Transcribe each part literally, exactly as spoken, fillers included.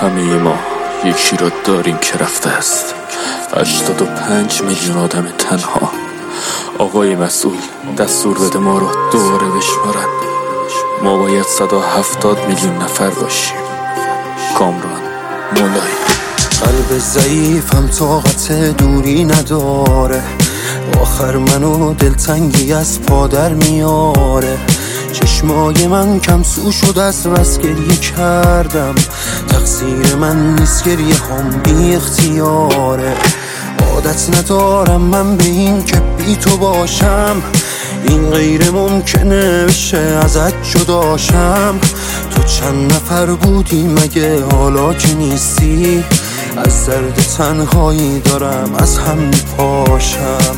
همه ما یکی را داریم که رفته است. هشتاد و پنج میلیون آدم تنها. آقای مسئول دستور بده ما رو دوباره بشمارن. ما باید صد و هفتاد میلیون نفر باشیم. کامران مولایی. قلب ضعیفم طاقت دوری نداره، آخر منو دلتنگی از پادر میاره. چشمای من کم سو شد از بس گریه کردم، تقصیر من نیست گریه هم بی اختیاره. عادت ندارم من به این که بی تو باشم، این غیر ممکنه بشه ازت جداشم. تو چند نفر بودی مگه حالا که نیستی؟ از درد تنهایی دارم از هم میپاشم.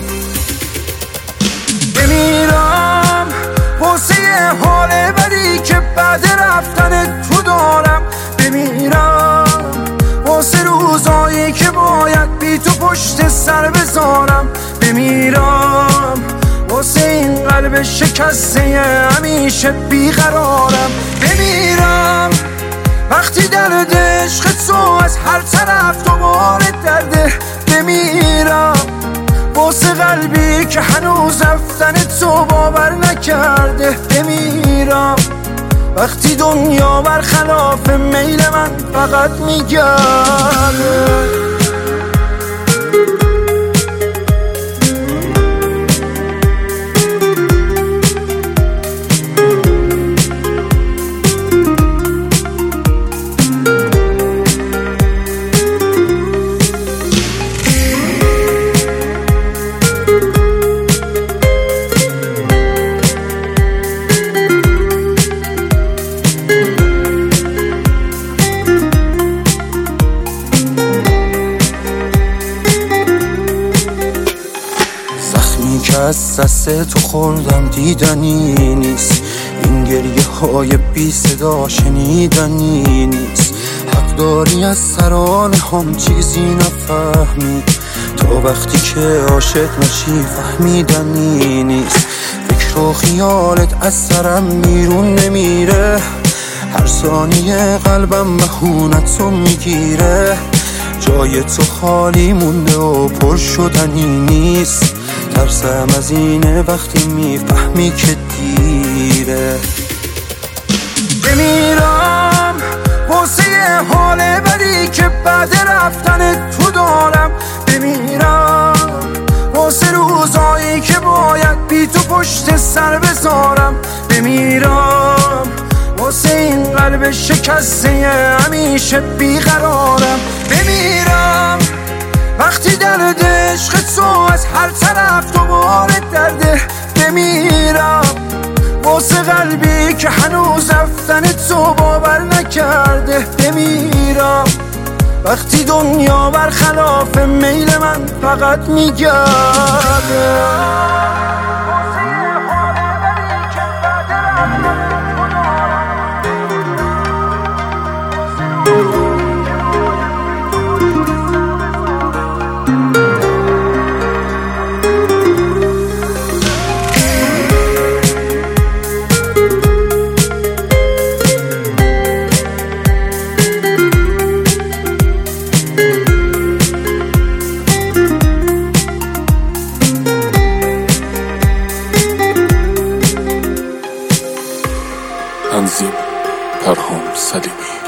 بمیرم واسه حال بدی که بعد رفتن تو دارم، بمیرم واسه روزایی که باید بی تو پشت سر بذارم، بمیرم واسه این قلب شکسته همیشه بیقرارم، بمیرم وقتی درد عشق تو از هر طرف دوباره درده، بمیرم واسه قلبی که هنوز رفتن تو باور نکرده، بمیرم وقتی دنیا برخلاف میل من فقط میگرده. که از دست تو خوردم دیدنی نیست، این گریه های بی صدا شنیدنی نیست. حق داری از ترانه هم چیزی نفهمی، تا وقتی که عاشق نشی فهمیدنی نیست. فکر و خیالت از سرم بیرون نمیره، هر ثانیه قلبم بهونتو میگیره. جای تو خالی مونده و پر شدنی نیست، ترسم از اینه وقتی میفهمی که دیره. بمیرم واسه حال بدی که بعد رفتن تو دارم، بمیرم واسه روزایی که باید بی تو پشت سر بذارم، بمیرم واسه این قلب شکسته همیشه بیقرارم، بمیرم وقتی درد عشق تو از هر طرف دوباره درده، بمیرم واسه قلبی که هنوز رفتن تو باور نکرده، بمیرم وقتی دنیا برخلاف میل من فقط میگرده. تنظیم پرهام سلیمی.